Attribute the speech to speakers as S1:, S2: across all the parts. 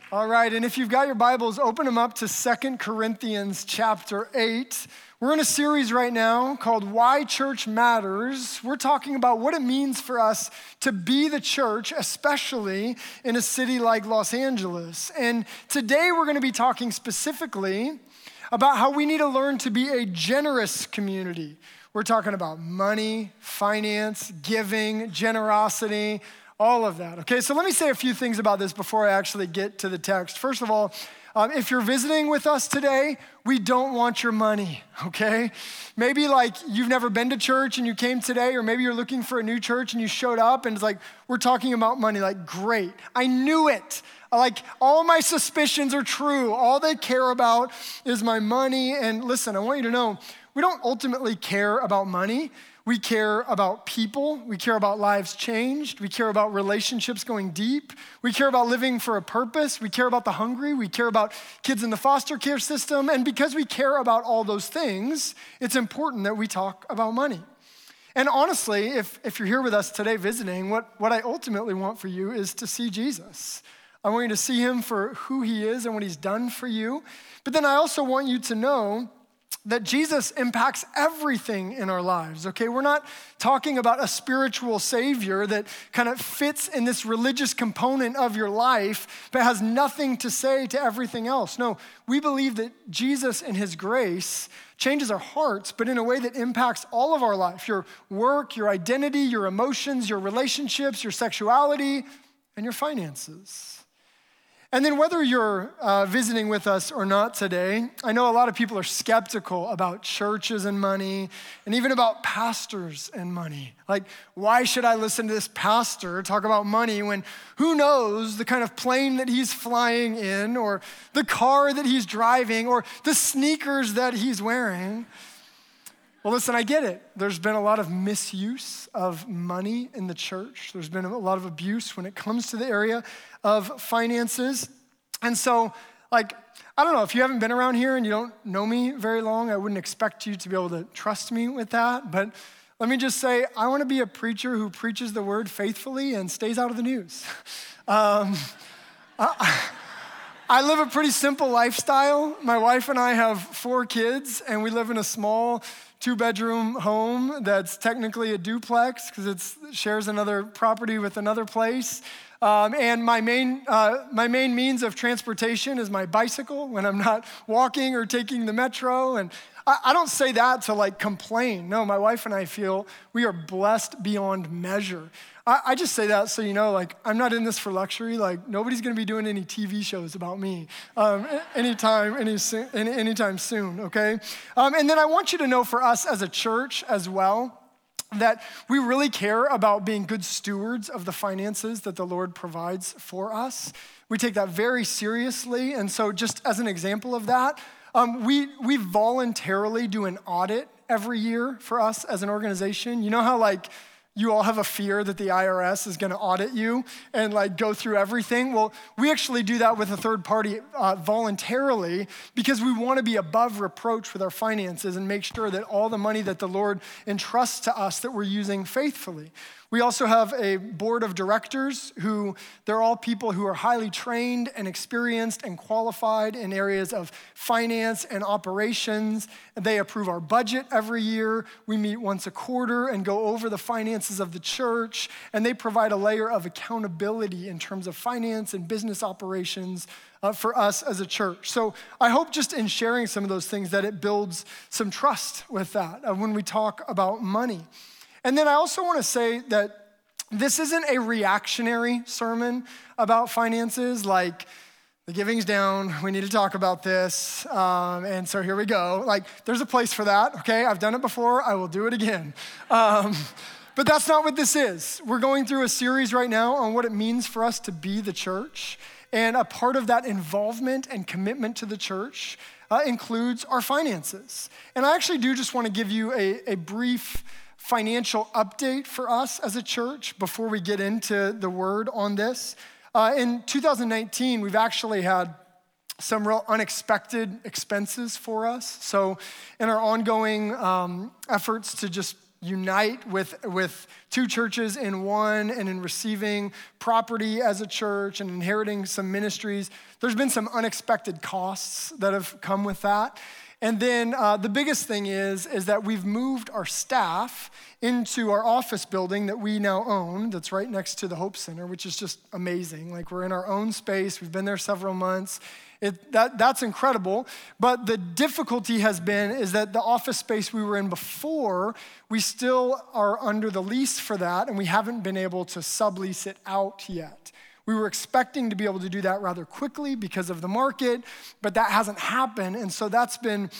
S1: All right, and if you've got your Bibles, open them up to 2 Corinthians chapter 8. We're in a series right now called Why Church Matters. We're talking about what it means for us to be the church, especially in a city like Los Angeles. And today we're going to be talking specifically about how we need to learn to be a generous community. We're talking about money, finance, giving, generosity, all of that, okay? So let me say a few things about this before I actually get to the text. First of all, if you're visiting with us today, we don't want your money, okay? Maybe like you've never been to church and you came today, or maybe you're looking for a new church and you showed up and it's like, we're talking about money. Like, great, I knew it. Like, all my suspicions are true. All they care about is my money. And listen, I want you to know, we don't ultimately care about money. We care about people. We care about lives changed. We care about relationships going deep. We care about living for a purpose. We care about the hungry. We care about kids in the foster care system. And because we care about all those things, it's important that we talk about money. And honestly, if you're here with us today visiting, what I ultimately want for you is to see Jesus. I want you to see him for who he is and what he's done for you. But then I also want you to know that Jesus impacts everything in our lives, okay? We're not talking about a spiritual savior that kind of fits in this religious component of your life, but has nothing to say to everything else. No, we believe that Jesus in his grace changes our hearts, but in a way that impacts all of our life, your work, your identity, your emotions, your relationships, your sexuality, and your finances. And then whether you're visiting with us or not today, I know a lot of people are skeptical about churches and money, and even about pastors and money. Like, why should I listen to this pastor talk about money when who knows the kind of plane that he's flying in, or the car that he's driving, or the sneakers that he's wearing? Well, listen, I get it. There's been a lot of misuse of money in the church. There's been a lot of abuse when it comes to the area of finances. And so, like, I don't know, if you haven't been around here and you don't know me very long, I wouldn't expect you to be able to trust me with that. But let me just say, I want to be a preacher who preaches the word faithfully and stays out of the news. I live a pretty simple lifestyle. My wife and I have 4 kids, and we live in a small 2-bedroom home that's technically a duplex because it shares another property with another place. And my main means of transportation is my bicycle when I'm not walking or taking the metro. And I don't say that to like complain. No, my wife and I feel we are blessed beyond measure. I just say that so you know, like, I'm not in this for luxury. Like, nobody's gonna be doing any TV shows about me anytime soon, okay? And then I want you to know for us as a church as well, that we really care about being good stewards of the finances that the Lord provides for us. We take that very seriously. And so just as an example of that, we voluntarily do an audit every year for us as an organization. You know how like you all have a fear that the IRS is gonna audit you and like go through everything? Well, we actually do that with a third party voluntarily because we wanna be above reproach with our finances and make sure that all the money that the Lord entrusts to us that we're using faithfully. We also have a board of directors who, they're all people who are highly trained and experienced and qualified in areas of finance and operations. They approve our budget every year. We meet once a quarter and go over the finances of the church, and they provide a layer of accountability in terms of finance and business operations for us as a church. So I hope just in sharing some of those things that it builds some trust with that when we talk about money. And then I also want to say that this isn't a reactionary sermon about finances, like the giving's down, we need to talk about this, and so here we go. Like, there's a place for that, okay? I've done it before, I will do it again. But that's not what this is. We're going through a series right now on what it means for us to be the church, and a part of that involvement and commitment to the church includes our finances. And I actually do just want to give you a brief financial update for us as a church before we get into the word on this. In 2019, we've actually had some real unexpected expenses for us. So in our ongoing efforts to just unite with two churches in one and in receiving property as a church and inheriting some ministries. There's been some unexpected costs that have come with that. And then the biggest thing is that we've moved our staff into our office building that we now own that's right next to the Hope Center, which is just amazing. Like, we're in our own space. We've been there several months. That's incredible. But the difficulty has been is that the office space we were in before, we still are under the lease for that, and we haven't been able to sublease it out yet. We were expecting to be able to do that rather quickly because of the market, but that hasn't happened. And so that's been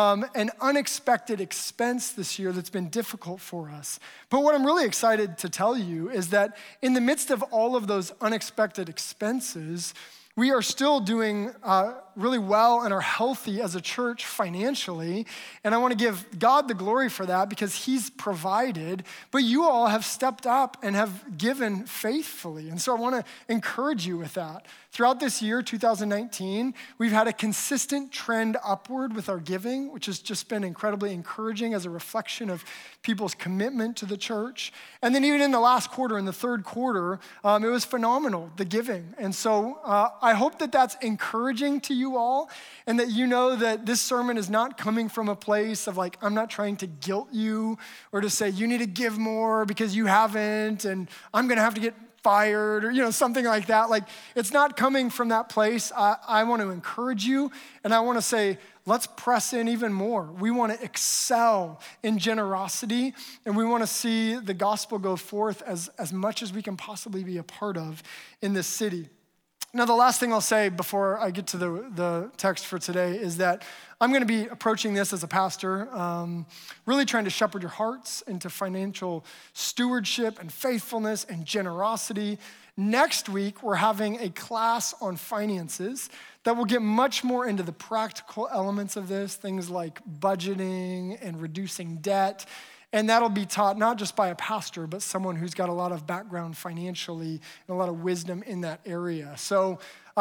S1: an unexpected expense this year that's been difficult for us. But what I'm really excited to tell you is that in the midst of all of those unexpected expenses, we are still doing really well and are healthy as a church financially. And I want to give God the glory for that because he's provided. But you all have stepped up and have given faithfully. And so I want to encourage you with that. Throughout this year, 2019, we've had a consistent trend upward with our giving, which has just been incredibly encouraging as a reflection of people's commitment to the church. And then even in the last quarter, in the third quarter, it was phenomenal, the giving. And so I hope that that's encouraging to you all and that you know that this sermon is not coming from a place of like, I'm not trying to guilt you or to say you need to give more because you haven't and I'm going to have to get fired or something like that. Like, it's not coming from that place. I want to encourage you and I want to say, let's press in even more. We want to excel in generosity and we want to see the gospel go forth as much as we can possibly be a part of in this city. Now, the last thing I'll say before I get to the text for today is that I'm going to be approaching this as a pastor, really trying to shepherd your hearts into financial stewardship and faithfulness and generosity. Next week, we're having a class on finances that will get much more into the practical elements of this, things like budgeting and reducing debt. And that'll be taught not just by a pastor, but someone who's got a lot of background financially and a lot of wisdom in that area. So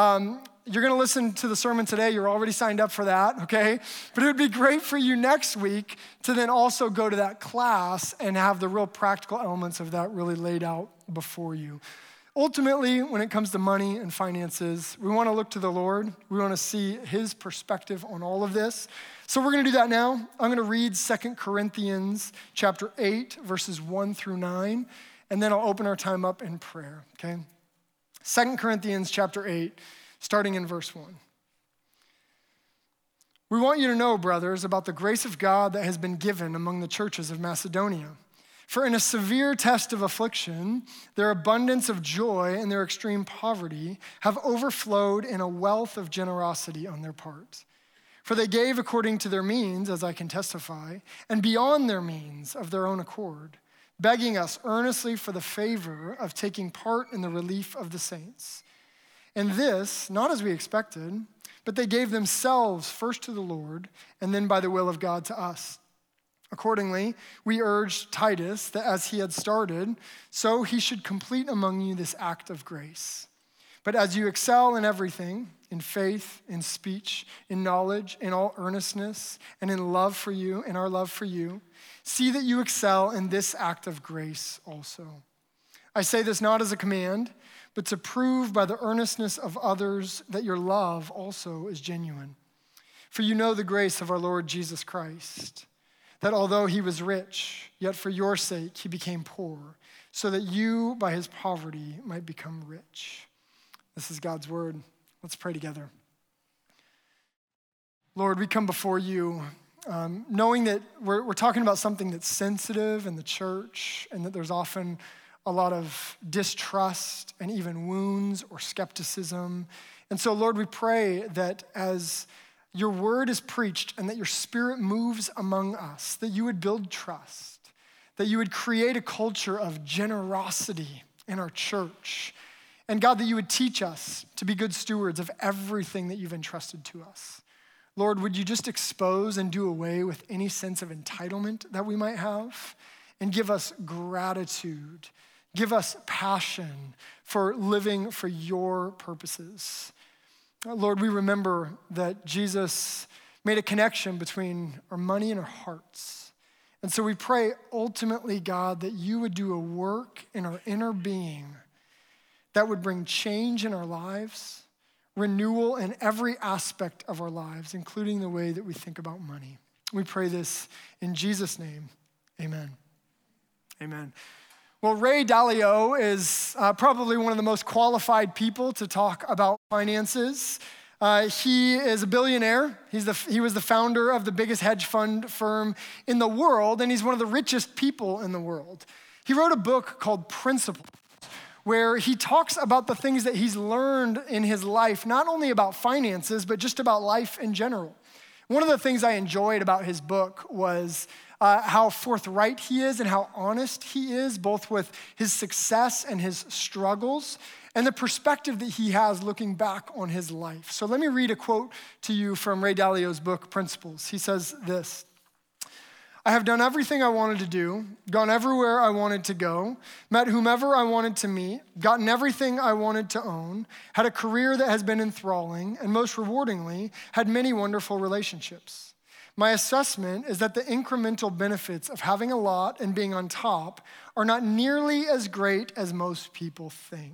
S1: you're going to listen to the sermon today. You're already signed up for that, okay? But it would be great for you next week to then also go to that class and have the real practical elements of that really laid out before you. Ultimately, when it comes to money and finances, we want to look to the Lord. We want to see his perspective on all of this. So we're going to do that now. I'm going to read 2 Corinthians chapter 8, verses 1 through 9, and then I'll open our time up in prayer, okay? 2 Corinthians chapter 8, starting in verse 1. We want you to know, brothers, about the grace of God that has been given among the churches of Macedonia. For in a severe test of affliction, their abundance of joy and their extreme poverty have overflowed in a wealth of generosity on their part. For they gave according to their means, as I can testify, and beyond their means of their own accord, begging us earnestly for the favor of taking part in the relief of the saints. And this, not as we expected, but they gave themselves first to the Lord, and then by the will of God to us. Accordingly, we urged Titus that as he had started, so he should complete among you this act of grace. But as you excel in everything, in faith, in speech, in knowledge, in all earnestness, and in love for you, in our love for you, see that you excel in this act of grace also. I say this not as a command, but to prove by the earnestness of others that your love also is genuine. For you know the grace of our Lord Jesus Christ, that although he was rich, yet for your sake he became poor, so that you by his poverty might become rich. This is God's word. Let's pray together. Lord, we come before you knowing that we're talking about something that's sensitive in the church and that there's often a lot of distrust and even wounds or skepticism. And so, Lord, we pray that as your word is preached and that your spirit moves among us, that you would build trust, that you would create a culture of generosity in our church. And God, that you would teach us to be good stewards of everything that you've entrusted to us. Lord, would you just expose and do away with any sense of entitlement that we might have and give us gratitude, give us passion for living for your purposes. Lord, we remember that Jesus made a connection between our money and our hearts. And so we pray ultimately, God, that you would do a work in our inner being that would bring change in our lives, renewal in every aspect of our lives, including the way that we think about money. We pray this in Jesus' name, amen. Amen. Well, Ray Dalio is probably one of the most qualified people to talk about finances. He is a billionaire. He was the founder of the biggest hedge fund firm in the world, and he's one of the richest people in the world. He wrote a book called Principles, where he talks about the things that he's learned in his life, not only about finances, but just about life in general. One of the things I enjoyed about his book was how forthright he is and how honest he is, both with his success and his struggles, and the perspective that he has looking back on his life. So let me read a quote to you from Ray Dalio's book, Principles. He says this: I have done everything I wanted to do, gone everywhere I wanted to go, met whomever I wanted to meet, gotten everything I wanted to own, had a career that has been enthralling, and most rewardingly, had many wonderful relationships. My assessment is that the incremental benefits of having a lot and being on top are not nearly as great as most people think.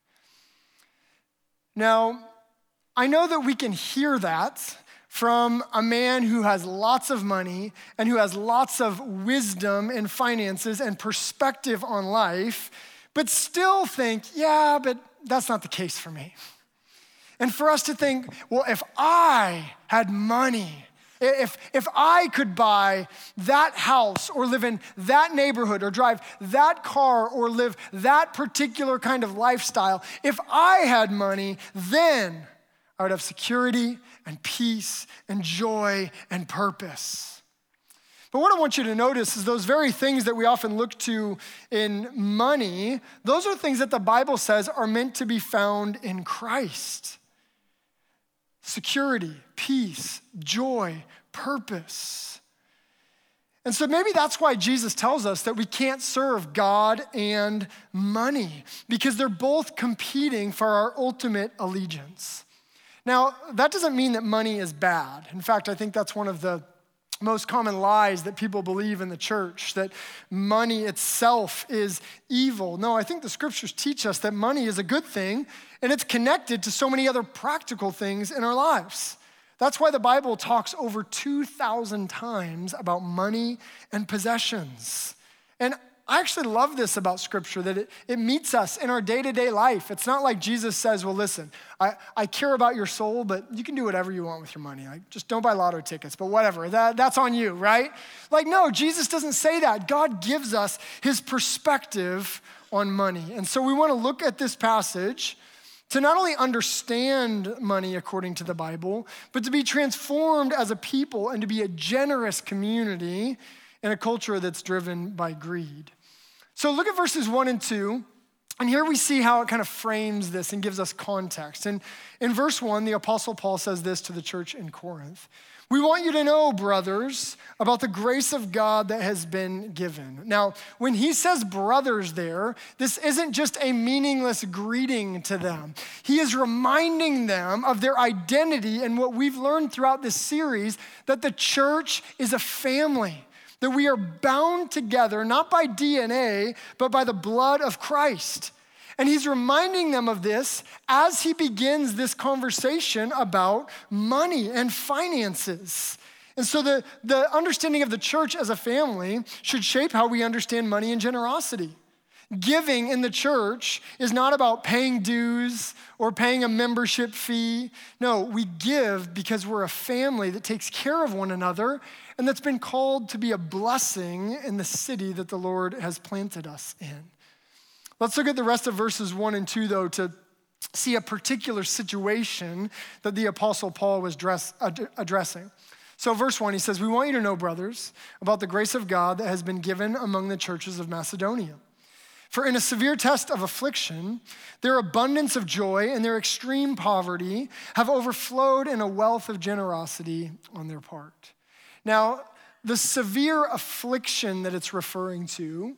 S1: Now, I know that we can hear that from a man who has lots of money and who has lots of wisdom in finances and perspective on life, but still think, yeah, but that's not the case for me. And for us to think, well, if I had money, if I could buy that house or live in that neighborhood or drive that car or live that particular kind of lifestyle, if I had money, then I would have security and peace and joy and purpose. But what I want you to notice is those very things that we often look to in money, those are things that the Bible says are meant to be found in Christ. Security, peace, joy, purpose. And so maybe that's why Jesus tells us that we can't serve God and money, because they're both competing for our ultimate allegiance. Now, that doesn't mean that money is bad. In fact, I think that's one of the most common lies that people believe in the church, that money itself is evil. No, I think the scriptures teach us that money is a good thing, and it's connected to so many other practical things in our lives. That's why the Bible talks over 2,000 times about money and possessions. And I actually love this about scripture, that it meets us in our day-to-day life. It's not like Jesus says, well, listen, I care about your soul, but you can do whatever you want with your money. Like, just don't buy lotto tickets, but whatever, that's on you, right? Like, no, Jesus doesn't say that. God gives us his perspective on money. And so we want to look at this passage to not only understand money according to the Bible, but to be transformed as a people and to be a generous community in a culture that's driven by greed. So look at verses 1 and 2, and here we see how it kind of frames this and gives us context. And in verse 1, the Apostle Paul says this to the church in Corinth: we want you to know, brothers, about the grace of God that has been given. Now, when he says brothers there, this isn't just a meaningless greeting to them. He is reminding them of their identity and what we've learned throughout this series, that the church is a family, that we are bound together, not by DNA, but by the blood of Christ. And he's reminding them of this as he begins this conversation about money and finances. And so the understanding of the church as a family should shape how we understand money and generosity. Giving in the church is not about paying dues or paying a membership fee. No, we give because we're a family that takes care of one another and that's been called to be a blessing in the city that the Lord has planted us in. Let's look at the rest of verses 1 and 2, though, to see a particular situation that the Apostle Paul was addressing. So verse 1, he says, we want you to know, brothers, about the grace of God that has been given among the churches of Macedonia. For in a severe test of affliction, their abundance of joy and their extreme poverty have overflowed in a wealth of generosity on their part. Now, the severe affliction that it's referring to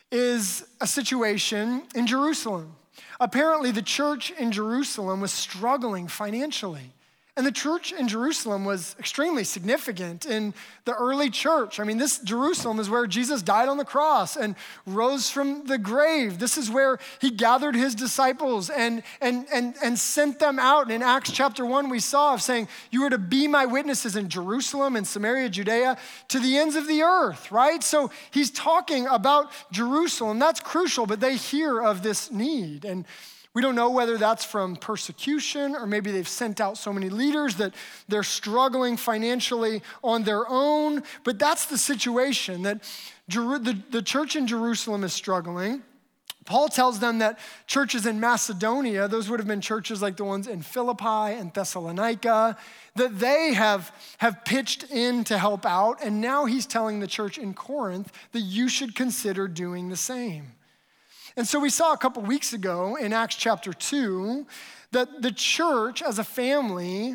S1: is a situation in Jerusalem. Apparently, the church in Jerusalem was struggling financially. And the church in Jerusalem was extremely significant in the early church. I mean, this Jerusalem is where Jesus died on the cross and rose from the grave. This is where he gathered his disciples and sent them out. And in Acts chapter 1, we saw of saying, you are to be my witnesses in Jerusalem and Samaria, Judea, to the ends of the earth, right? So he's talking about Jerusalem. That's crucial, but they hear of this need. And we don't know whether that's from persecution or maybe they've sent out so many leaders that they're struggling financially on their own. But that's the situation, that the church in Jerusalem is struggling. Paul tells them that churches in Macedonia, those would have been churches like the ones in Philippi and Thessalonica, that they have pitched in to help out. And now he's telling the church in Corinth that you should consider doing the same. And so we saw a couple weeks ago in Acts chapter 2 that the church as a family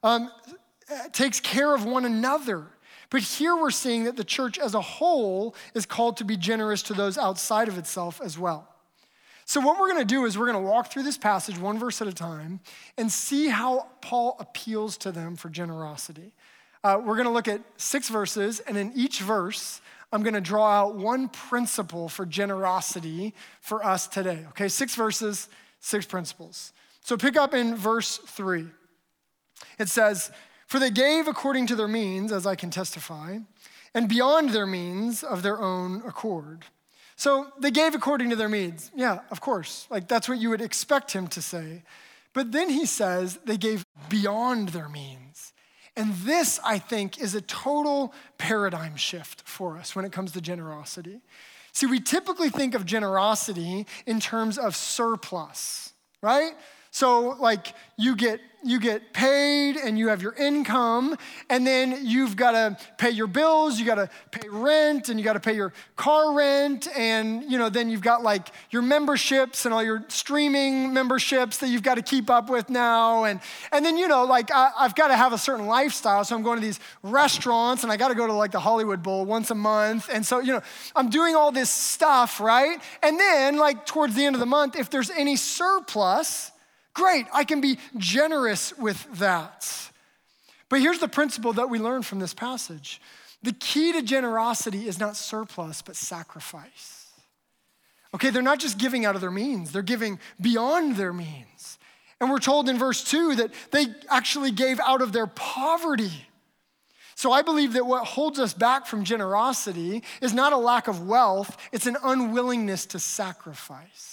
S1: takes care of one another. But here we're seeing that the church as a whole is called to be generous to those outside of itself as well. So what we're going to do is we're going to walk through this passage one verse at a time and see how Paul appeals to them for generosity. We're going to look at 6 verses, and in each verse, I'm going to draw out one principle for generosity for us today. Okay, 6 verses, 6 principles. So pick up in verse 3. It says, for they gave according to their means, as I can testify, and beyond their means of their own accord. So they gave according to their means. Yeah, of course. Like that's what you would expect him to say. But then he says they gave beyond their means. And this, I think, is a total paradigm shift for us when it comes to generosity. See, we typically think of generosity in terms of surplus, right? So like you get paid and you have your income, and then you've got to pay your bills, you got to pay rent, and you got to pay your car rent, and then you've got like your memberships and all your streaming memberships that you've got to keep up with now, and then I've got to have a certain lifestyle, so I'm going to these restaurants and I got to go to like the Hollywood Bowl once a month, and so I'm doing all this stuff, right? And then like towards the end of the month, if there's any surplus, great, I can be generous with that. But here's the principle that we learn from this passage. The key to generosity is not surplus, but sacrifice. Okay, they're not just giving out of their means, they're giving beyond their means. And we're told in verse 2 that they actually gave out of their poverty. So I believe that what holds us back from generosity is not a lack of wealth, it's an unwillingness to sacrifice.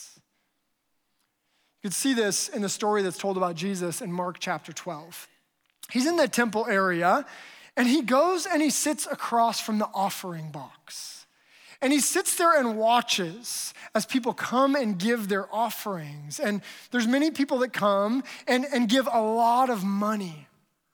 S1: You could see this in the story that's told about Jesus in Mark chapter 12. He's in the temple area, and he goes and he sits across from the offering box. And he sits there and watches as people come and give their offerings. And there's many people that come and give a lot of money.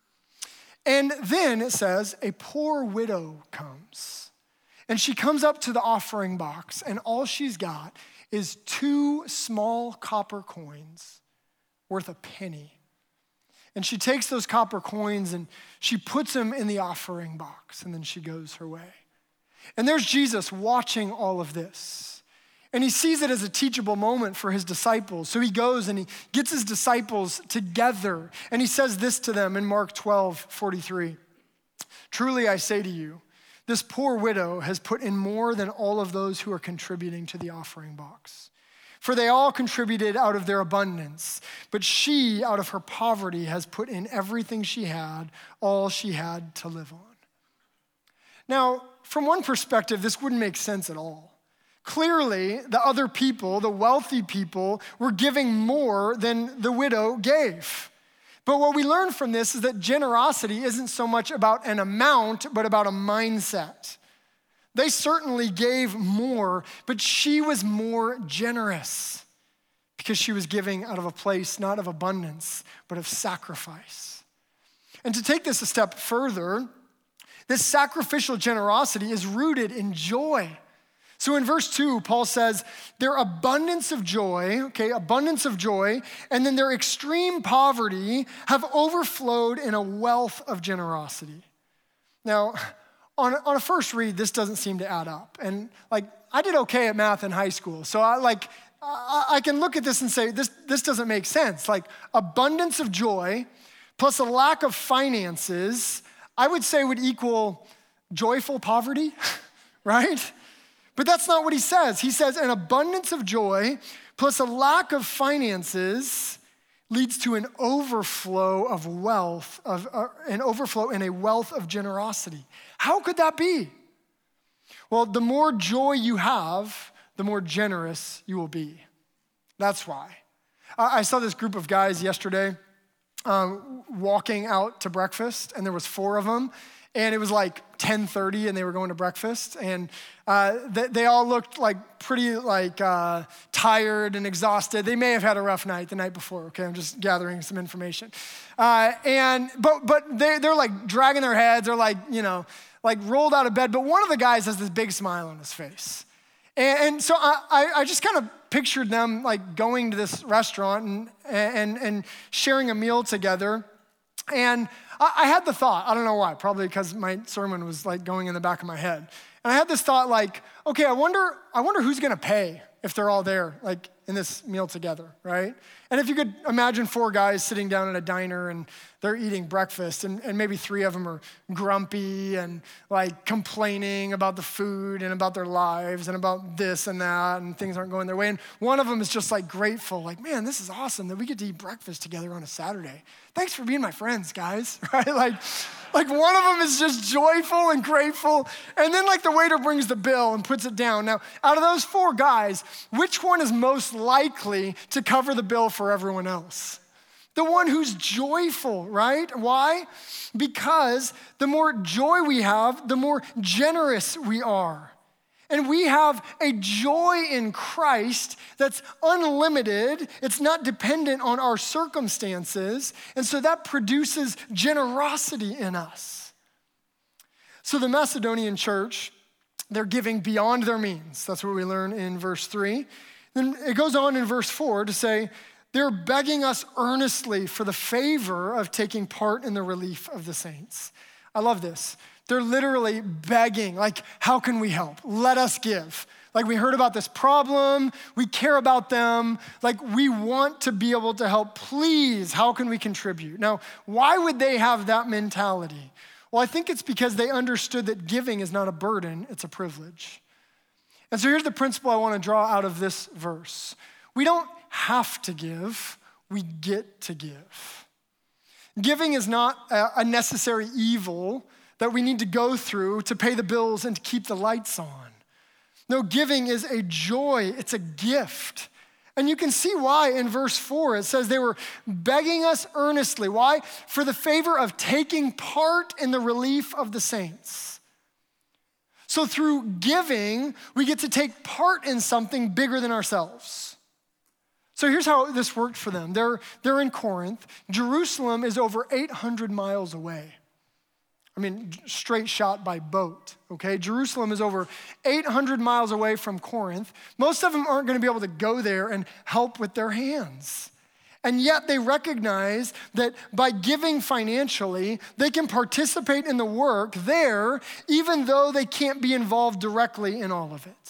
S1: And then it says, a poor widow comes. And she comes up to the offering box, and all she's got is 2 small copper coins worth a penny. And she takes those copper coins and she puts them in the offering box, and then she goes her way. And there's Jesus watching all of this. And he sees it as a teachable moment for his disciples. So he goes and he gets his disciples together, and he says this to them in Mark 12:43. Truly I say to you, this poor widow has put in more than all of those who are contributing to the offering box. For they all contributed out of their abundance, but she, out of her poverty, has put in everything she had, all she had to live on. Now, from one perspective, this wouldn't make sense at all. Clearly, the other people, the wealthy people, were giving more than the widow gave. But what we learn from this is that generosity isn't so much about an amount, but about a mindset. They certainly gave more, but she was more generous because she was giving out of a place not of abundance, but of sacrifice. And to take this a step further, this sacrificial generosity is rooted in joy. So in verse 2, Paul says, their abundance of joy, and then their extreme poverty have overflowed in a wealth of generosity. Now, on a first read, this doesn't seem to add up. And I did okay at math in high school, so I can look at this and say, this doesn't make sense. Like abundance of joy plus a lack of finances, I would say would equal joyful poverty, right? But that's not what he says. He says an abundance of joy plus a lack of finances leads to an overflow of wealth, an overflow in a wealth of generosity. How could that be? Well, the more joy you have, the more generous you will be. That's why. I saw this group of guys yesterday walking out to breakfast, and there was 4 of them, and it was like 10:30, and they were going to breakfast, and they all looked like pretty tired and exhausted. They may have had a rough night the night before. Okay, I'm just gathering some information, but they're like dragging their heads, or like rolled out of bed. But one of the guys has this big smile on his face, and so I just kind of pictured them like going to this restaurant and sharing a meal together. And I had the thought, I don't know why, probably because my sermon was like going in the back of my head. And I had this thought like, okay, I wonder who's gonna pay if they're all there, like in this meal together, right? And if you could imagine 4 guys sitting down at a diner and they're eating breakfast, and maybe 3 of them are grumpy and like complaining about the food and about their lives and about this and that, and things aren't going their way. And one of them is just like grateful, like, man, this is awesome that we get to eat breakfast together on a Saturday. Thanks for being my friends, guys, right? Like one of them is just joyful and grateful, and then like the waiter brings the bill and puts it down. Now, out of those 4 guys, which one is most likely to cover the bill for everyone else? The one who's joyful, right? Why? Because the more joy we have, the more generous we are. And we have a joy in Christ that's unlimited. It's not dependent on our circumstances. And so that produces generosity in us. So the Macedonian church, they're giving beyond their means. That's what we learn in verse 3. Then it goes on in verse 4 to say, they're begging us earnestly for the favor of taking part in the relief of the saints. I love this. They're literally begging, like, how can we help? Let us give. Like, we heard about this problem. We care about them. Like, we want to be able to help. Please, how can we contribute? Now, why would they have that mentality? Well, I think it's because they understood that giving is not a burden, it's a privilege. And so here's the principle I want to draw out of this verse. We don't have to give, we get to give. Giving is not a necessary evil that we need to go through to pay the bills and to keep the lights on. No, giving is a joy, it's a gift. And you can see why in verse 4 it says they were begging us earnestly. Why? For the favor of taking part in the relief of the saints. So through giving, we get to take part in something bigger than ourselves. So here's how this worked for them. They're in Corinth. Jerusalem is over 800 miles away. I mean, straight shot by boat, okay? Jerusalem is over 800 miles away from Corinth. Most of them aren't going to be able to go there and help with their hands. And yet they recognize that by giving financially, they can participate in the work there, even though they can't be involved directly in all of it.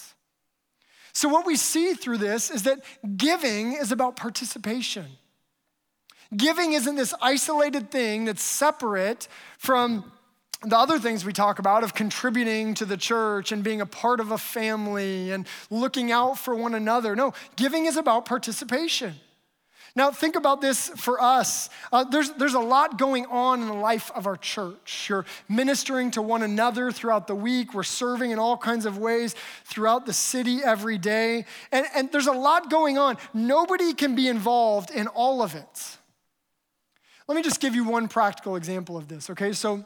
S1: So what we see through this is that giving is about participation. Giving isn't this isolated thing that's separate from the other things we talk about of contributing to the church and being a part of a family and looking out for one another. No, giving is about participation. Now think about this for us. There's a lot going on in the life of our church. You're ministering to one another throughout the week. We're serving in all kinds of ways throughout the city every day. And there's a lot going on. Nobody can be involved in all of it. Let me just give you one practical example of this, okay? So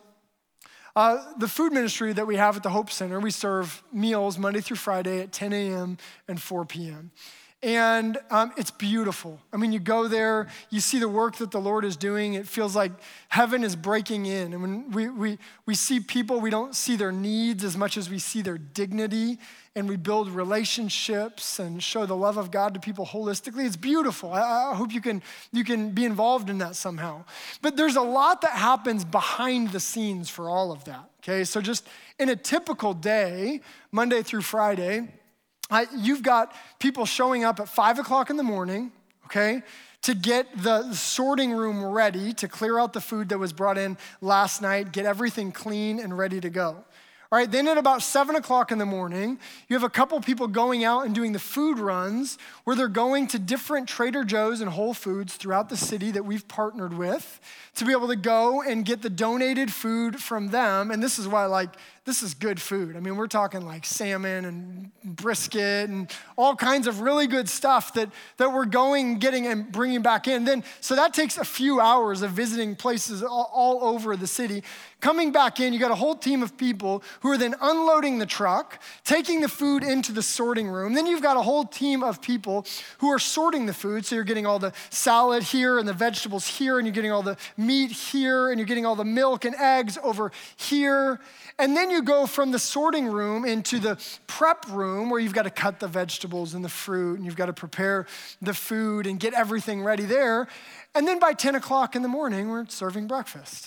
S1: the food ministry that we have at the Hope Center, we serve meals Monday through Friday at 10 a.m. and 4 p.m. And it's beautiful. I mean, you go there, you see the work that the Lord is doing. It feels like heaven is breaking in. And when we see people, we don't see their needs as much as we see their dignity. And we build relationships and show the love of God to people holistically. It's beautiful. I hope you can be involved in that somehow. But there's a lot that happens behind the scenes for all of that, okay? So just in a typical day, Monday through Friday, you've got people showing up at 5 o'clock in the morning, okay, to get the sorting room ready, to clear out the food that was brought in last night, get everything clean and ready to go. All right, then at about 7 o'clock in the morning, you have a couple people going out and doing the food runs where they're going to different Trader Joe's and Whole Foods throughout the city that we've partnered with to be able to go and get the donated food from them. And this is why, this is good food. I mean, we're talking like salmon and brisket and all kinds of really good stuff that we're going, getting, and bringing back in. So that takes a few hours of visiting places all over the city. Coming back in, you got a whole team of people who are then unloading the truck, taking the food into the sorting room. Then you've got a whole team of people who are sorting the food. So you're getting all the salad here and the vegetables here, and you're getting all the meat here, and you're getting all the milk and eggs over here. And then you go from the sorting room into the prep room where you've got to cut the vegetables and the fruit, and you've got to prepare the food and get everything ready there. And then by 10 o'clock in the morning, we're serving breakfast.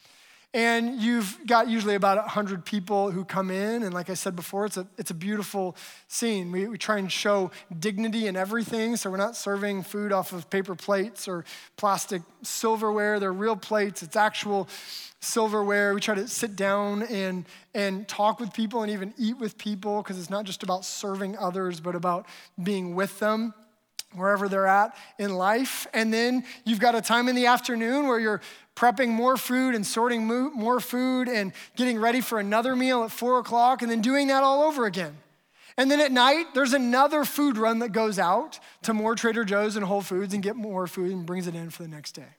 S1: And you've got usually about 100 people who come in. And like I said before, it's a beautiful scene. We try and show dignity in everything. So we're not serving food off of paper plates or plastic silverware. They're real plates. It's actual silverware. We try to sit down and talk with people and even eat with people, because it's not just about serving others, but about being with them wherever they're at in life. And then you've got a time in the afternoon where you're prepping more food and sorting more food and getting ready for another meal at 4 o'clock, and then doing that all over again. And then at night, there's another food run that goes out to more Trader Joe's and Whole Foods and get more food and brings it in for the next day.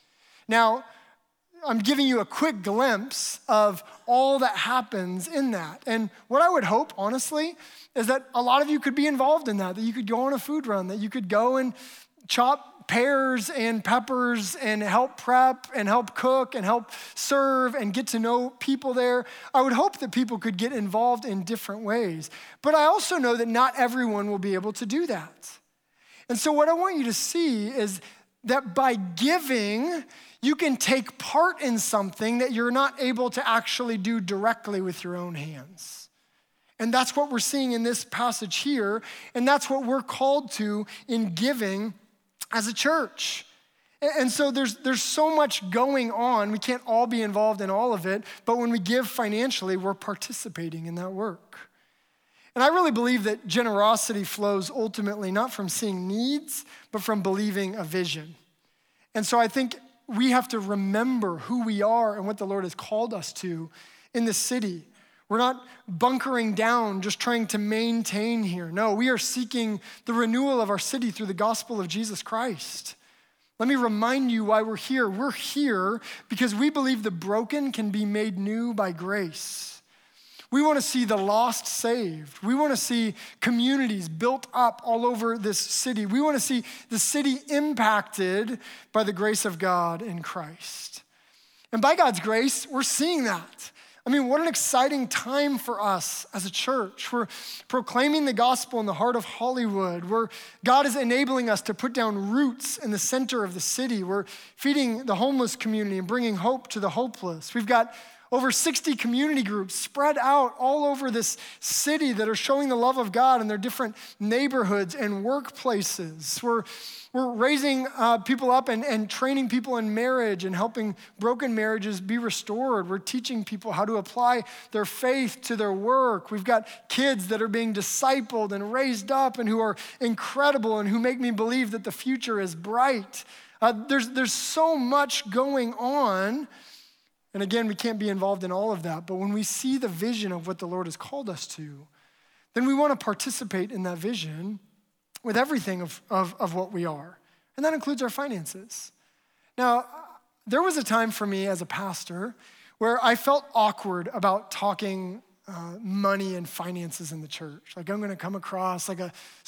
S1: Now, I'm giving you a quick glimpse of all that happens in that. And what I would hope, honestly, is that a lot of you could be involved in that you could go on a food run, that you could go and chop pears and peppers and help prep and help cook and help serve and get to know people there. I would hope that people could get involved in different ways. But I also know that not everyone will be able to do that. And so what I want you to see is that by giving, you can take part in something that you're not able to actually do directly with your own hands. And that's what we're seeing in this passage here, and that's what we're called to in giving as a church. And so there's so much going on. We can't all be involved in all of it, but when we give financially, we're participating in that work. And I really believe that generosity flows ultimately not from seeing needs, but from believing a vision. And so I think we have to remember who we are and what the Lord has called us to in the city. We're not bunkering down, just trying to maintain here. No, we are seeking the renewal of our city through the gospel of Jesus Christ. Let me remind you why we're here. We're here because we believe the broken can be made new by grace. We want to see the lost saved. We want to see communities built up all over this city. We want to see the city impacted by the grace of God in Christ. And by God's grace, we're seeing that. I mean, what an exciting time for us as a church. We're proclaiming the gospel in the heart of Hollywood, where God is enabling us to put down roots in the center of the city. We're feeding the homeless community and bringing hope to the hopeless. We've got over 60 community groups spread out all over this city that are showing the love of God in their different neighborhoods and workplaces. We're raising people up and training people in marriage and helping broken marriages be restored. We're teaching people how to apply their faith to their work. We've got kids that are being discipled and raised up and who are incredible and who make me believe that the future is bright. There's so much going on. And again, we can't be involved in all of that, but when we see the vision of what the Lord has called us to, then we want to participate in that vision with everything of what we are. And that includes our finances. Now, there was a time for me as a pastor where I felt awkward about talking money and finances in the church. Like I'm going to come across like a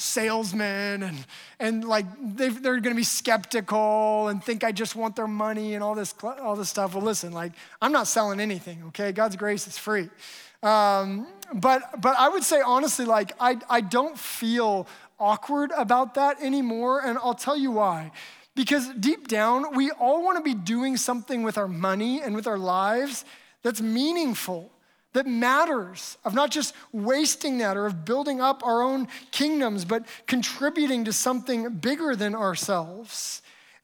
S1: salesman and like they're going to be skeptical and think I just want their money and all this stuff. Well, listen, like I'm not selling anything, okay? God's grace is free. But I would say honestly, like I don't feel awkward about that anymore, and I'll tell you why. Because deep down, we all want to be doing something with our money and with our lives that's meaningful, that matters, of not just wasting that or of building up our own kingdoms, but contributing to something bigger than ourselves.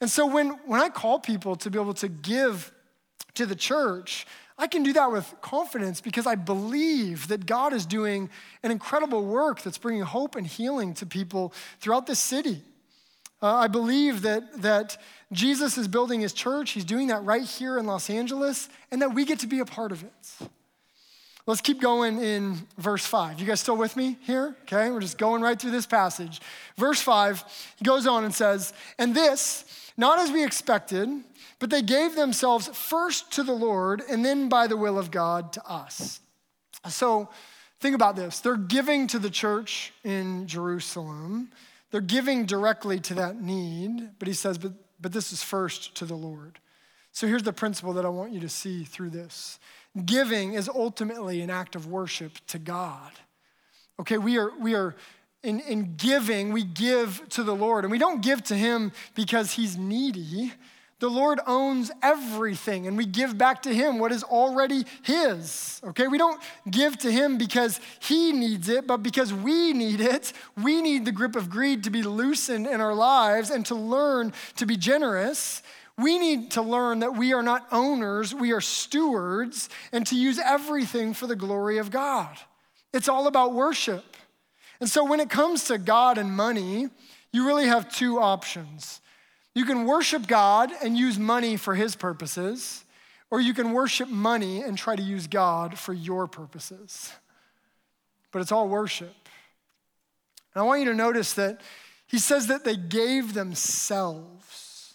S1: And so when I call people to be able to give to the church, I can do that with confidence because I believe that God is doing an incredible work that's bringing hope and healing to people throughout this city. I believe that Jesus is building his church. He's doing that right here in Los Angeles, and that we get to be a part of it. Let's keep going in verse 5. You guys still with me here? Okay, we're just going right through this passage. Verse 5, he goes on and says, "And this, not as we expected, but they gave themselves first to the Lord and then by the will of God to us." So think about this. They're giving to the church in Jerusalem. They're giving directly to that need, but he says, but this is first to the Lord. So here's the principle that I want you to see through this. Giving is ultimately an act of worship to God. Okay, we are in giving, we give to the Lord, and we don't give to him because he's needy. The Lord owns everything, and we give back to him what is already his, okay? We don't give to him because he needs it, but because we need it. We need the grip of greed to be loosened in our lives and to learn to be generous. We need to learn that we are not owners, we are stewards, and to use everything for the glory of God. It's all about worship. And so when it comes to God and money, you really have two options. You can worship God and use money for his purposes, or you can worship money and try to use God for your purposes. But it's all worship. And I want you to notice that he says that they gave themselves.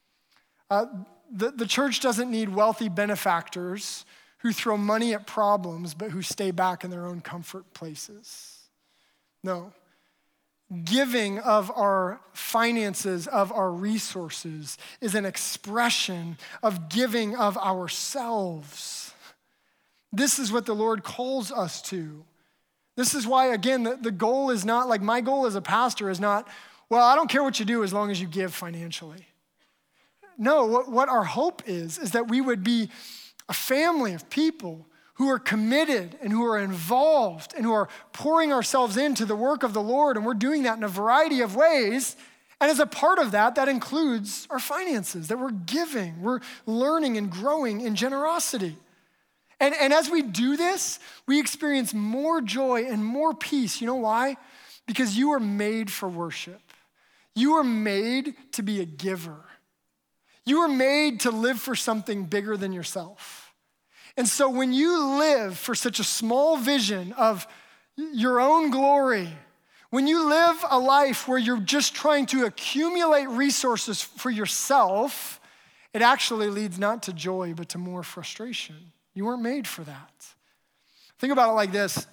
S1: The church doesn't need wealthy benefactors who throw money at problems, but who stay back in their own comfort places. No. Giving of our finances, of our resources, is an expression of giving of ourselves. This is what the Lord calls us to. This is why, again, the goal is not, like my goal as a pastor is not, well, I don't care what you do as long as you give financially. No, what our hope is that we would be a family of people who are committed and who are involved and who are pouring ourselves into the work of the Lord, and we're doing that in a variety of ways. And as a part of that, that includes our finances, that we're giving, we're learning and growing in generosity. And as we do this, we experience more joy and more peace. You know why? Because you are made for worship. You are made to be a giver. You are made to live for something bigger than yourself. And so when you live for such a small vision of your own glory, when you live a life where you're just trying to accumulate resources for yourself, it actually leads not to joy, but to more frustration. You weren't made for that. Think about it like this.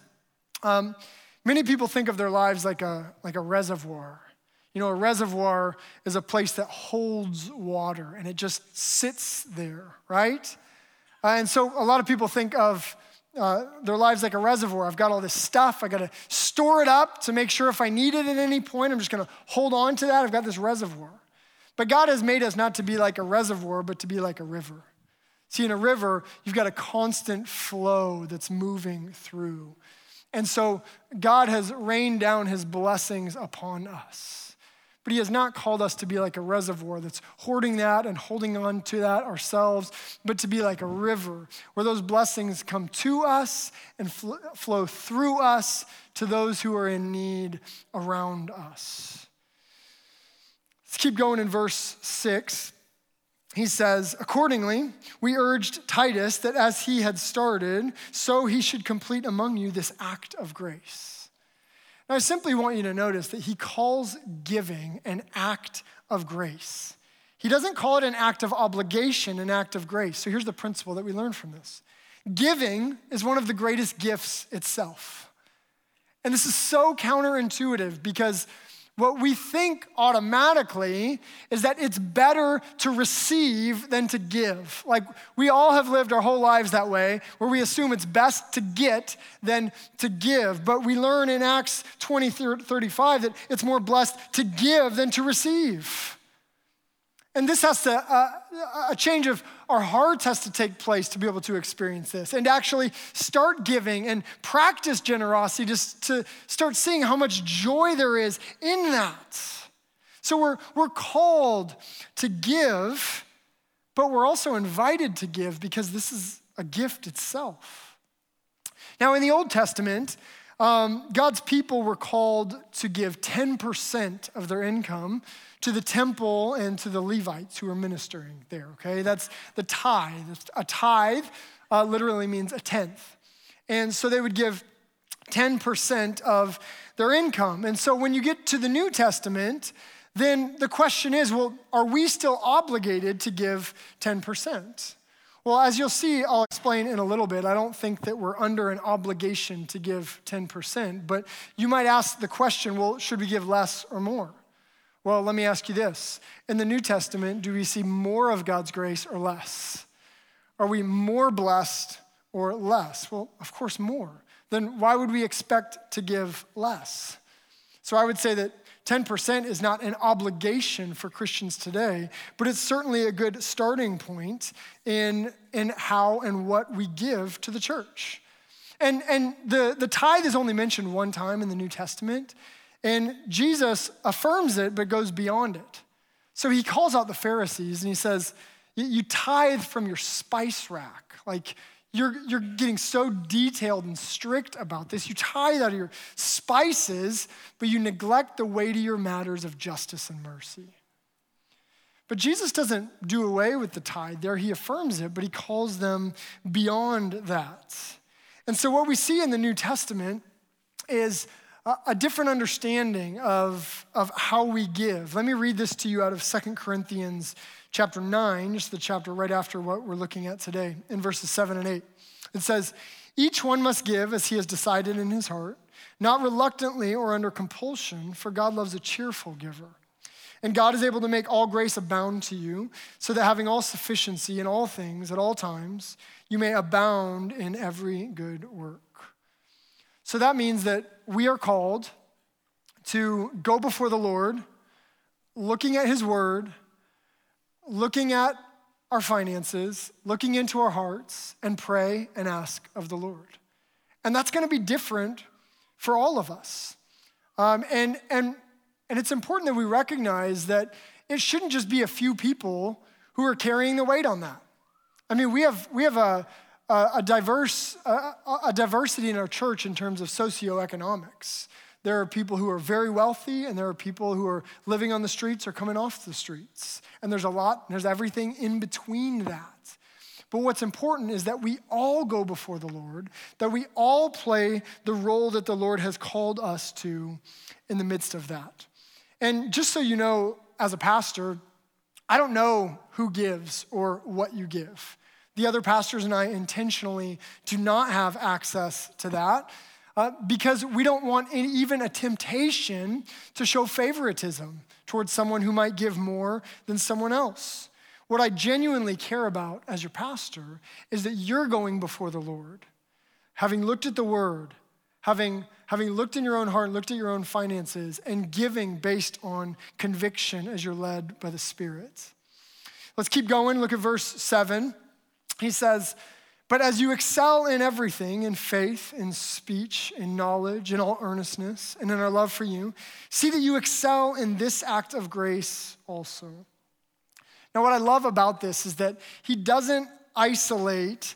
S1: Many people think of their lives like a reservoir. You know, a reservoir is a place that holds water, and it just sits there, right? And so a lot of people think of their lives like a reservoir. I've got all this stuff. I got to store it up to make sure if I need it at any point, I'm just going to hold on to that. I've got this reservoir. But God has made us not to be like a reservoir, but to be like a river. See, in a river, you've got a constant flow that's moving through. And so God has rained down his blessings upon us. But he has not called us to be like a reservoir that's hoarding that and holding on to that ourselves, but to be like a river where those blessings come to us and flow through us to those who are in need around us. Let's keep going in verse 6. He says, "Accordingly, we urged Titus that as he had started, so he should complete among you this act of grace." Now, I simply want you to notice that he calls giving an act of grace. He doesn't call it an act of obligation, an act of grace. So here's the principle that we learn from this. Giving is one of the greatest gifts itself. And this is so counterintuitive because what we think automatically is that it's better to receive than to give. Like, we all have lived our whole lives that way, where we assume it's best to get than to give. But we learn in Acts 20:35 that it's more blessed to give than to receive. And this has to, a change of our hearts has to take place to be able to experience this and to actually start giving and practice generosity, just to start seeing how much joy there is in that. So we're called to give, but we're also invited to give because this is a gift itself. Now, in the Old Testament, God's people were called to give 10% of their income to the temple and to the Levites who were ministering there, okay? That's the tithe. A tithe literally means a tenth. And so they would give 10% of their income. And so when you get to the New Testament, then the question is, well, are we still obligated to give 10%? Well, as you'll see, I'll explain in a little bit. I don't think that we're under an obligation to give 10%, but you might ask the question, well, should we give less or more? Well, let me ask you this. In the New Testament, do we see more of God's grace or less? Are we more blessed or less? Well, of course, more. Then why would we expect to give less? So I would say that 10% is not an obligation for Christians today, but it's certainly a good starting point in how and what we give to the church. And the tithe is only mentioned one time in the New Testament, and Jesus affirms it but goes beyond it. So he calls out the Pharisees and he says, you tithe from your spice rack. Like, you're getting so detailed and strict about this. You tithe out of your spices, but you neglect the weightier matters of justice and mercy. But Jesus doesn't do away with the tithe there. He affirms it, but he calls them beyond that. And so what we see in the New Testament is a different understanding of how we give. Let me read this to you out of 2 Corinthians chapter 9, just the chapter right after what we're looking at today, in verses 7 and 8. It says, each one must give as he has decided in his heart, not reluctantly or under compulsion, for God loves a cheerful giver. And God is able to make all grace abound to you, so that having all sufficiency in all things at all times, you may abound in every good work. So that means that we are called to go before the Lord, looking at his word, looking at our finances, looking into our hearts, and pray and ask of the Lord. And that's going to be different for all of us. And it's important that we recognize that it shouldn't just be a few people who are carrying the weight on that. I mean, we have a diversity in our church in terms of socioeconomics. There are people who are very wealthy, and there are people who are living on the streets or coming off the streets. And there's everything in between that. But what's important is that we all go before the Lord, that we all play the role that the Lord has called us to in the midst of that. And just so you know, as a pastor, I don't know who gives or what you give. The other pastors and I intentionally do not have access to that because we don't want even a temptation to show favoritism towards someone who might give more than someone else. What I genuinely care about as your pastor is that you're going before the Lord, having looked at the word, having looked in your own heart, looked at your own finances, and giving based on conviction as you're led by the Spirit. Let's keep going. Look at verse 7. He says, but as you excel in everything, in faith, in speech, in knowledge, in all earnestness, and in our love for you, see that you excel in this act of grace also. Now, what I love about this is that he doesn't isolate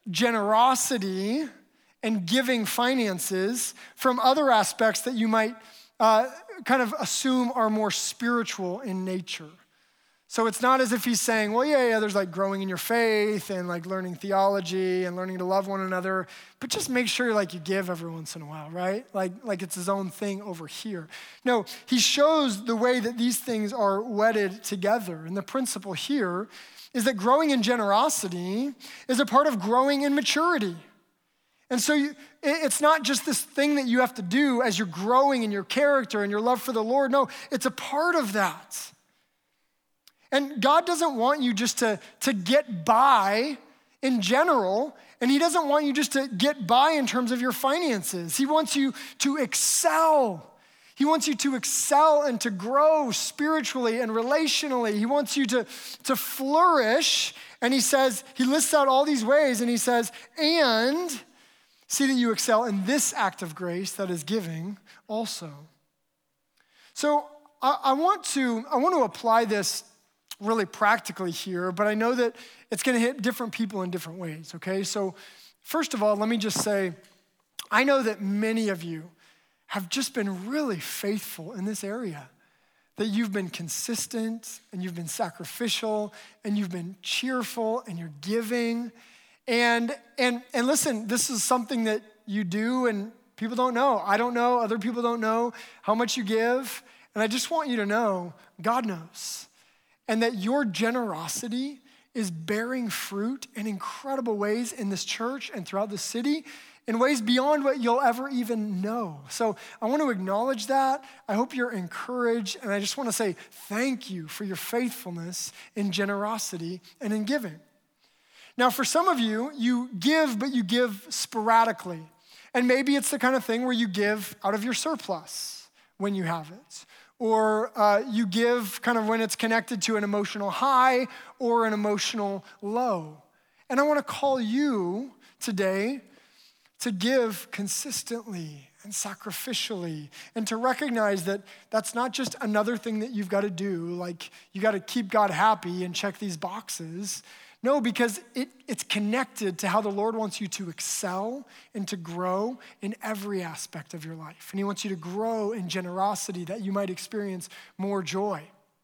S1: generosity and giving finances from other aspects that you might kind of assume are more spiritual in nature. So it's not as if he's saying, well, yeah, there's like growing in your faith and like learning theology and learning to love one another, but just make sure like you give every once in a while, right? Like it's his own thing over here. No, he shows the way that these things are wedded together. And the principle here is that growing in generosity is a part of growing in maturity. And so it's not just this thing that you have to do as you're growing in your character and your love for the Lord. No, it's a part of that. And God doesn't want you just to get by in general, and he doesn't want you just to get by in terms of your finances. He wants you to excel. He wants you to excel and to grow spiritually and relationally. He wants you to flourish, and he lists out all these ways, and he says, and see that you excel in this act of grace that is giving also. So I want to apply this really practically here, but I know that it's gonna hit different people in different ways, okay? So first of all, let me just say, I know that many of you have just been really faithful in this area, that you've been consistent and you've been sacrificial and you've been cheerful and you're giving. And listen, this is something that you do and people don't know. I don't know, other people don't know how much you give. And I just want you to know, God knows. And that your generosity is bearing fruit in incredible ways in this church and throughout the city, in ways beyond what you'll ever even know. So I want to acknowledge that. I hope you're encouraged. And I just want to say thank you for your faithfulness in generosity and in giving. Now, for some of you, you give, but you give sporadically. And maybe it's the kind of thing where you give out of your surplus when you have it. Or you give kind of when it's connected to an emotional high or an emotional low. And I want to call you today to give consistently and sacrificially, and to recognize that that's not just another thing that you've got to do, like you got to keep God happy and check these boxes. No, because it's connected to how the Lord wants you to excel and to grow in every aspect of your life. And he wants you to grow in generosity that you might experience more joy.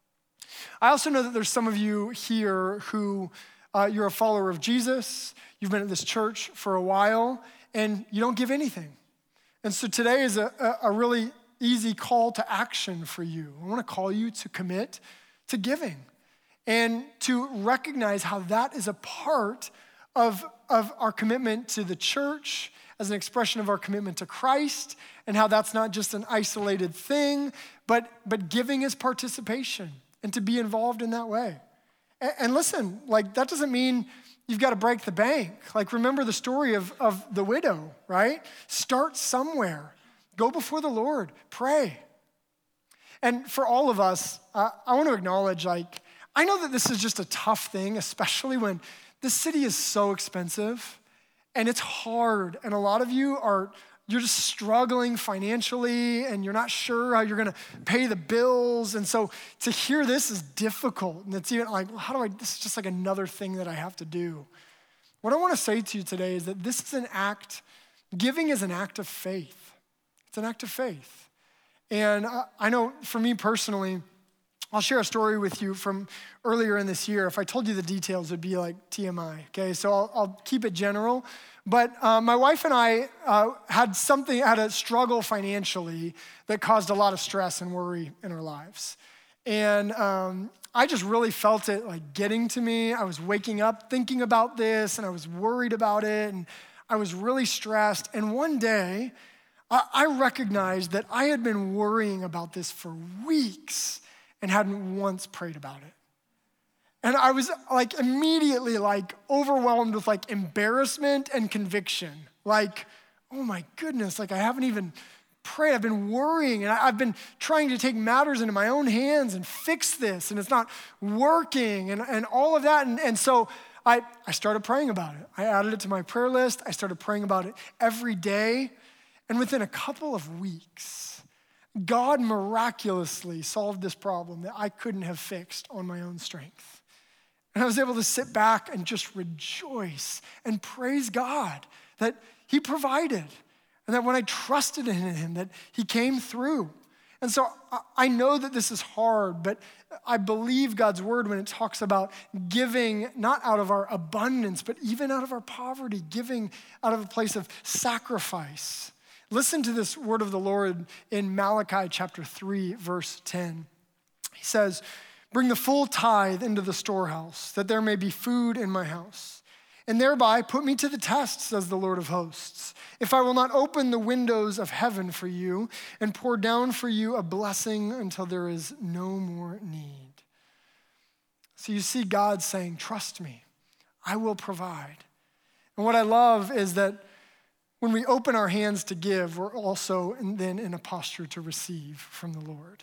S1: I also know that there's some of you here who you're a follower of Jesus, you've been at this church for a while, and you don't give anything. And so today is a really easy call to action for you. I want to call you to commit to giving and to recognize how that is a part of our commitment to the church as an expression of our commitment to Christ, and how that's not just an isolated thing, but giving is participation and to be involved in that way. And listen, like that doesn't mean you've got to break the bank. Like remember the story of the widow, right? Start somewhere. Go before the Lord, pray. And for all of us, I want to acknowledge, like, I know that this is just a tough thing, especially when the city is so expensive and it's hard. And a lot of you you're just struggling financially and you're not sure how you're gonna pay the bills. And so to hear this is difficult. And it's even like, well, this is just like another thing that I have to do. What I wanna say to you today is that this is giving is an act of faith. It's an act of faith. And I know for me personally, I'll share a story with you from earlier in this year. If I told you the details, it'd be like TMI, okay? So I'll keep it general. But my wife and I had a struggle financially that caused a lot of stress and worry in our lives. And I just really felt it like getting to me. I was waking up thinking about this and I was worried about it and I was really stressed. And one day, I recognized that I had been worrying about this for weeks and hadn't once prayed about it. And I was like immediately like overwhelmed with like embarrassment and conviction. Like, oh my goodness, like I haven't even prayed. I've been worrying and I've been trying to take matters into my own hands and fix this and it's not working and all of that. And so I started praying about it. I added it to my prayer list. I started praying about it every day. And within a couple of weeks, God miraculously solved this problem that I couldn't have fixed on my own strength. And I was able to sit back and just rejoice and praise God that he provided and that when I trusted in him, that he came through. And so I know that this is hard, but I believe God's word when it talks about giving not out of our abundance, but even out of our poverty, giving out of a place of sacrifice. Listen to this word of the Lord in Malachi chapter 3, verse 10. He says, "Bring the full tithe into the storehouse, that there may be food in my house. And thereby put me to the test, says the Lord of hosts, if I will not open the windows of heaven for you and pour down for you a blessing until there is no more need." So you see God saying, trust me, I will provide. And what I love is that when we open our hands to give, we're also then in a posture to receive from the Lord.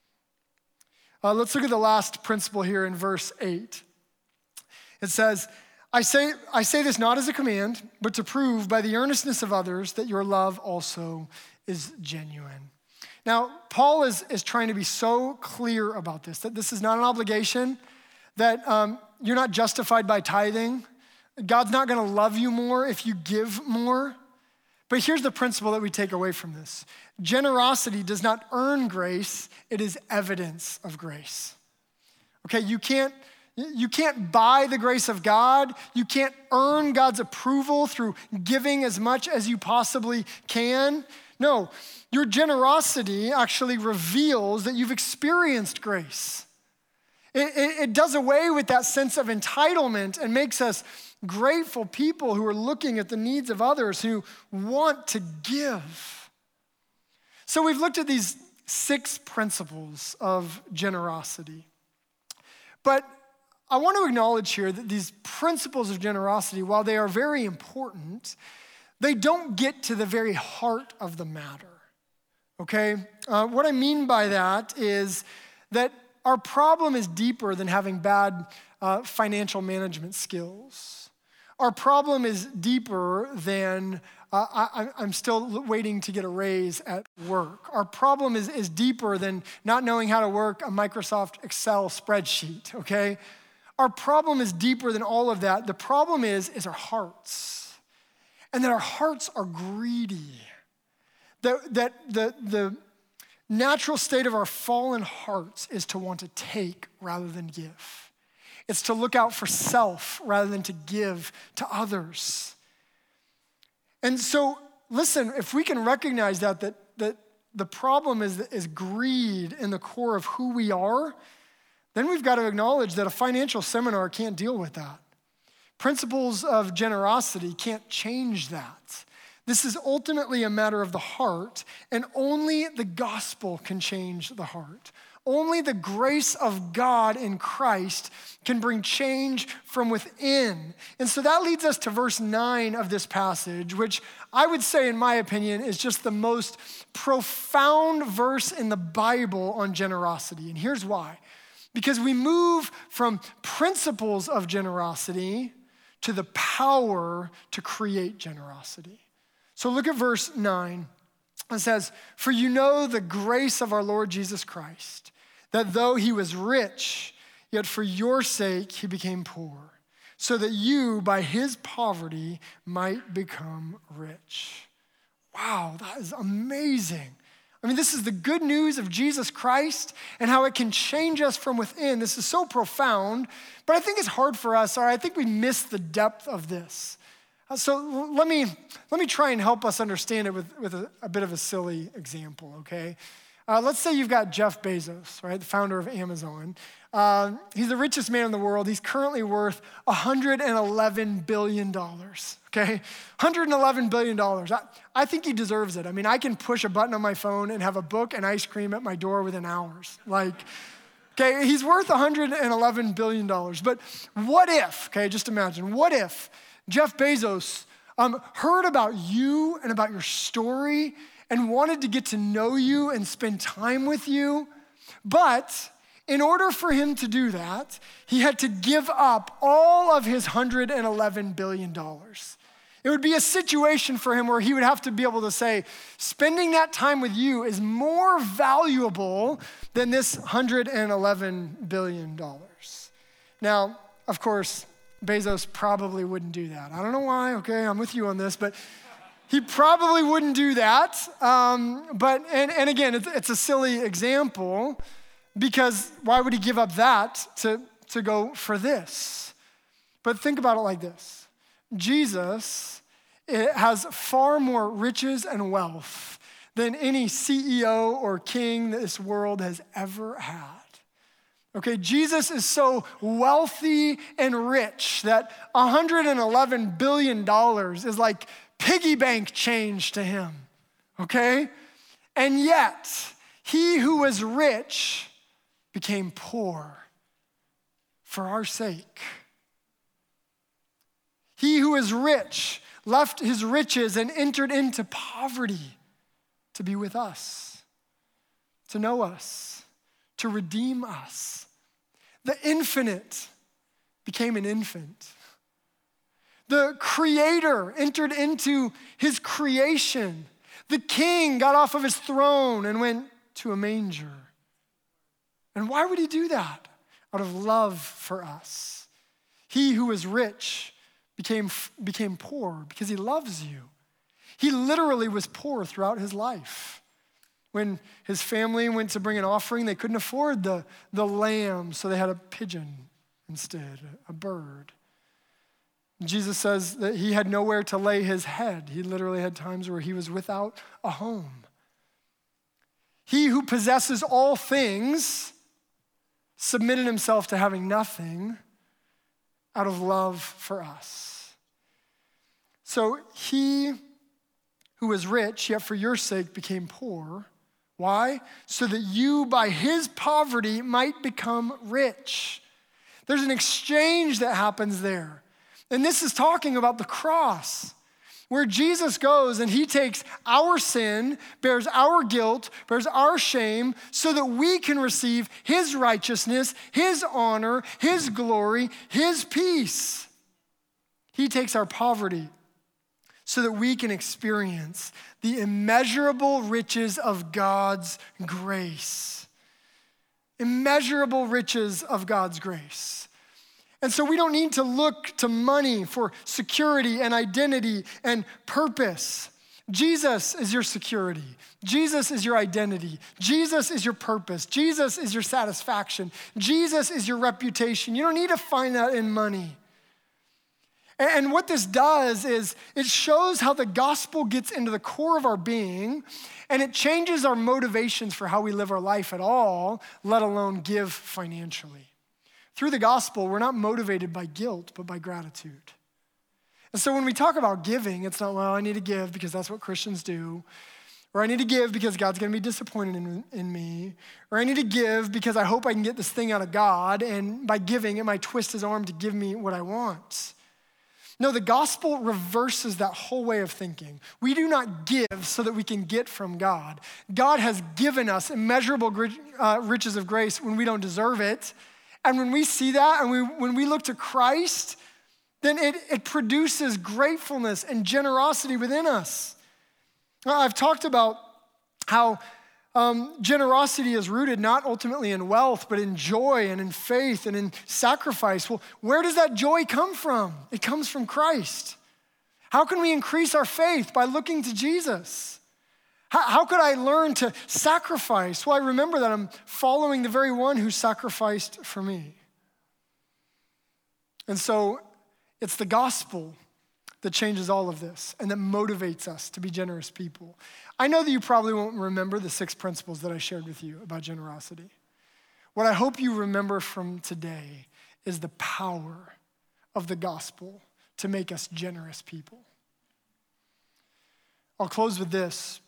S1: Let's look at the last principle here in verse 8. It says, I say this not as a command, but to prove by the earnestness of others that your love also is genuine. Now, Paul is trying to be so clear about this, that this is not an obligation, that you're not justified by tithing. God's not gonna love you more if you give more. But here's the principle that we take away from this. Generosity does not earn grace, it is evidence of grace. Okay, you can't buy the grace of God. You can't earn God's approval through giving as much as you possibly can. No, your generosity actually reveals that you've experienced grace. It does away with that sense of entitlement and makes us grateful people who are looking at the needs of others, who want to give. So we've looked at these 6 principles of generosity. But I want to acknowledge here that these principles of generosity, while they are very important, they don't get to the very heart of the matter, okay? What I mean by that is that our problem is deeper than having bad financial management skills. Our problem is deeper than I'm still waiting to get a raise at work. Our problem is deeper than not knowing how to work a Microsoft Excel spreadsheet, okay? Our problem is deeper than all of that. The problem is our hearts, and that our hearts are greedy. That the natural state of our fallen hearts is to want to take rather than give. It's to look out for self rather than to give to others. And so, listen, if we can recognize that the problem is greed in the core of who we are, then we've got to acknowledge that a financial seminar can't deal with that. Principles of generosity can't change that. This is ultimately a matter of the heart, and only the gospel can change the heart. Only the grace of God in Christ can bring change from within. And so that leads us to verse 9 of this passage, which I would say, in my opinion, is just the most profound verse in the Bible on generosity. And here's why. Because we move from principles of generosity to the power to create generosity. So look at verse 9. It says, "For you know the grace of our Lord Jesus Christ, that though he was rich, yet for your sake he became poor, so that you by his poverty might become rich." Wow, that is amazing. I mean, this is the good news of Jesus Christ and how it can change us from within. This is so profound, but I think it's hard for us, or I think we miss the depth of this. So let me try and help us understand it with a bit of a silly example, okay? Let's say you've got Jeff Bezos, right, the founder of Amazon. He's the richest man in the world. He's currently worth $111 billion, okay? $111 billion. I think he deserves it. I mean, I can push a button on my phone and have a book and ice cream at my door within hours. Okay, he's worth $111 billion. But what if, okay, just imagine, what if Jeff Bezos heard about you and about your story and wanted to get to know you and spend time with you, but in order for him to do that, he had to give up all of his $111 billion. It would be a situation for him where he would have to be able to say, spending that time with you is more valuable than this $111 billion. Now, of course, Bezos probably wouldn't do that. I don't know why, okay, I'm with you on this, but he probably wouldn't do that. But again, it's a silly example, because why would he give up that to go for this? But think about it like this. Jesus has far more riches and wealth than any CEO or king that this world has ever had. Okay, Jesus is so wealthy and rich that $111 billion is like piggy bank change to him, okay? And yet, he who was rich became poor for our sake. He who is rich left his riches and entered into poverty to be with us, to know us, to redeem us. The infinite became an infant. The creator entered into his creation. The king got off of his throne and went to a manger. And why would he do that? Out of love for us. He who was rich became poor because he loves you. He literally was poor throughout his life. When his family went to bring an offering, they couldn't afford the lamb, so they had a pigeon instead, a bird. Jesus says that he had nowhere to lay his head. He literally had times where he was without a home. He who possesses all things submitted himself to having nothing out of love for us. So he who was rich, yet for your sake became poor. Why? So that you by his poverty might become rich. There's an exchange that happens there. And this is talking about the cross, where Jesus goes and he takes our sin, bears our guilt, bears our shame, so that we can receive his righteousness, his honor, his glory, his peace. He takes our poverty so that we can experience the immeasurable riches of God's grace. Immeasurable riches of God's grace. And so we don't need to look to money for security and identity and purpose. Jesus is your security. Jesus is your identity. Jesus is your purpose. Jesus is your satisfaction. Jesus is your reputation. You don't need to find that in money. And what this does is it shows how the gospel gets into the core of our being, and it changes our motivations for how we live our life at all, let alone give financially. Through the gospel, we're not motivated by guilt, but by gratitude. And so when we talk about giving, it's not, well, I need to give because that's what Christians do, or I need to give because God's gonna be disappointed in me, or I need to give because I hope I can get this thing out of God, and by giving, it might twist his arm to give me what I want. No, the gospel reverses that whole way of thinking. We do not give so that we can get from God. God has given us immeasurable riches of grace when we don't deserve it. And when we see that and when we look to Christ, then it produces gratefulness and generosity within us. I've talked about how generosity is rooted not ultimately in wealth, but in joy and in faith and in sacrifice. Well, where does that joy come from? It comes from Christ. How can we increase our faith? By looking to Jesus. How could I learn to sacrifice? Well, I remember that I'm following the very one who sacrificed for me. And so it's the gospel that changes all of this and that motivates us to be generous people. I know that you probably won't remember the 6 principles that I shared with you about generosity. What I hope you remember from today is the power of the gospel to make us generous people. I'll close with this.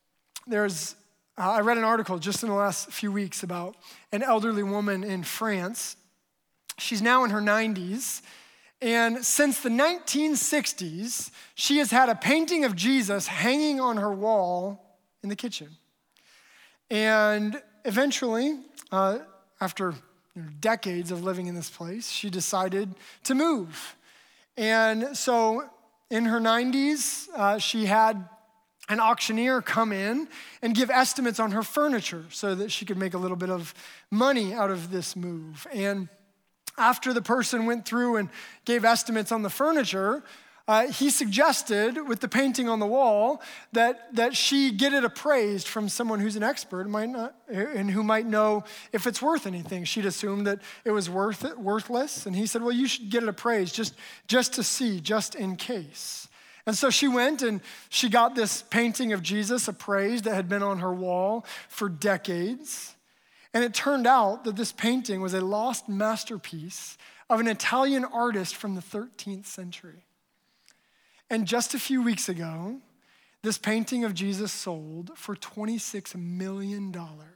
S1: I read an article just in the last few weeks about an elderly woman in France. She's now in her 90s. And since the 1960s, she has had a painting of Jesus hanging on her wall in the kitchen. And eventually, after decades of living in this place, she decided to move. And so in her 90s, she had an auctioneer come in and give estimates on her furniture so that she could make a little bit of money out of this move. And after the person went through and gave estimates on the furniture, he suggested with the painting on the wall that she get it appraised from someone who's an expert and who might know if it's worth anything. She'd assumed that it was worthless. And he said, well, you should get it appraised just to see, just in case. And so she went and she got this painting of Jesus appraised that had been on her wall for decades. And it turned out that this painting was a lost masterpiece of an Italian artist from the 13th century. And just a few weeks ago, this painting of Jesus sold for $26 million.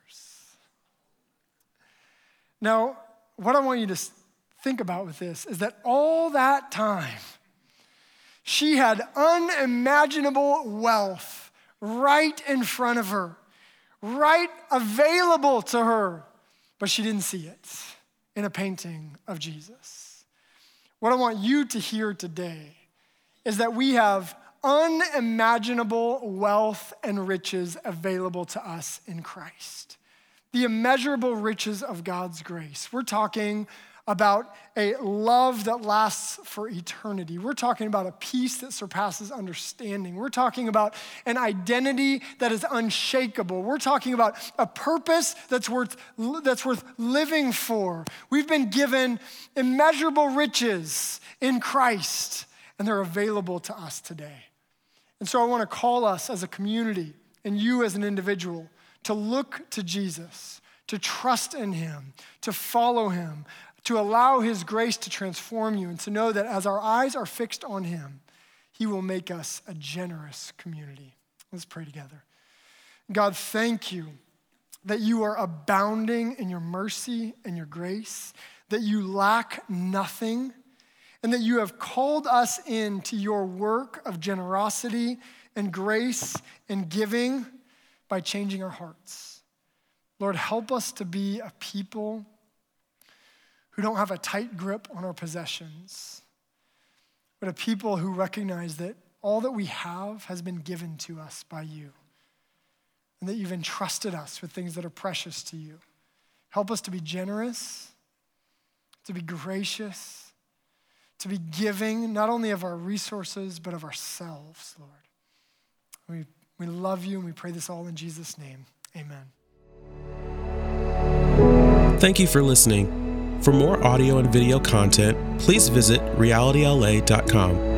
S1: Now, what I want you to think about with this is that all that time, she had unimaginable wealth right in front of her, right available to her, but she didn't see it in a painting of Jesus. What I want you to hear today is that we have unimaginable wealth and riches available to us in Christ. The immeasurable riches of God's grace. We're talking about a love that lasts for eternity. We're talking about a peace that surpasses understanding. We're talking about an identity that is unshakable. We're talking about a purpose that's worth living for. We've been given immeasurable riches in Christ, and they're available to us today. And so I want to call us as a community and you as an individual to look to Jesus, to trust in him, to follow him, to allow his grace to transform you, and to know that as our eyes are fixed on him, he will make us a generous community. Let's pray together. God, thank you that you are abounding in your mercy and your grace, that you lack nothing, and that you have called us into your work of generosity and grace and giving by changing our hearts. Lord, help us to be a people who don't have a tight grip on our possessions, but a people who recognize that all that we have has been given to us by you, and that you've entrusted us with things that are precious to you. Help us to be generous, to be gracious, to be giving, not only of our resources, but of ourselves, Lord. We love you, and we pray this all in Jesus' name. Amen.
S2: Thank you for listening. For more audio and video content, please visit realityla.com.